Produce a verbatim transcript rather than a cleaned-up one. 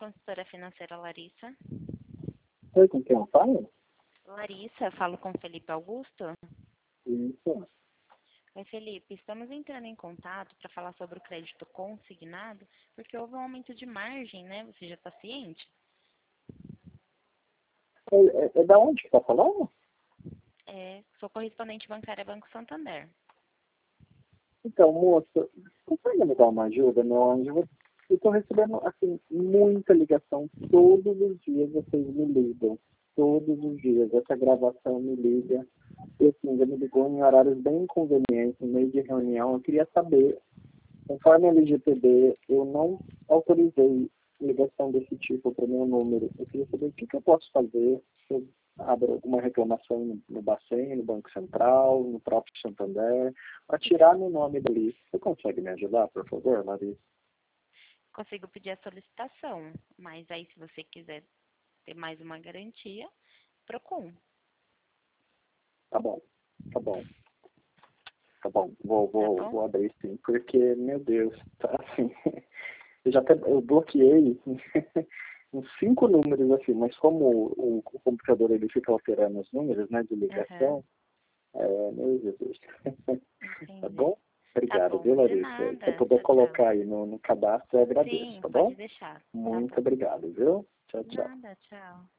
consultora financeira Larissa. Oi, com quem eu falo? Larissa, falo com Felipe Augusto. Isso. Oi, Felipe, estamos entrando em contato para falar sobre o crédito consignado, porque houve um aumento de margem, né? Você já está ciente? É, é, é da onde que tá falando? É, sou correspondente bancária Banco Santander. Então, moça, consegue me dar uma ajuda, meu anjo? Eu estou recebendo, assim, muita ligação. Todos os dias vocês me ligam. Todos os dias. Essa gravação me liga. E, assim, já me ligou em horários bem inconvenientes, no meio de reunião. Eu queria saber, conforme a L G P D, eu não autorizei ligação desse tipo para o meu número. Eu queria saber o que, que eu posso fazer se eu abro alguma reclamação no, no Bacen, no Banco Central, no próprio Santander, para tirar meu nome dali. Você consegue me ajudar, por favor, Larissa? Consigo pedir a solicitação, mas aí se você quiser ter mais uma garantia, Procon. Tá bom, tá bom, tá bom. Vou, Tá vou, bom? vou abrir sim, porque, meu Deus, tá assim, eu já até eu bloqueei uns cinco números assim, mas como o, o computador ele fica alterando os números, né, de Aham, ligação, é, meu Jesus. Tá entendi. bom? Tá Obrigado, bom, viu, de Larissa? Se eu nada. puder Tchau, tchau. colocar aí no, no cadastro, eu agradeço, Sim, tá bom? pode deixar. Tá Muito bom. obrigado, viu? Tchau, tchau. Nada, tchau.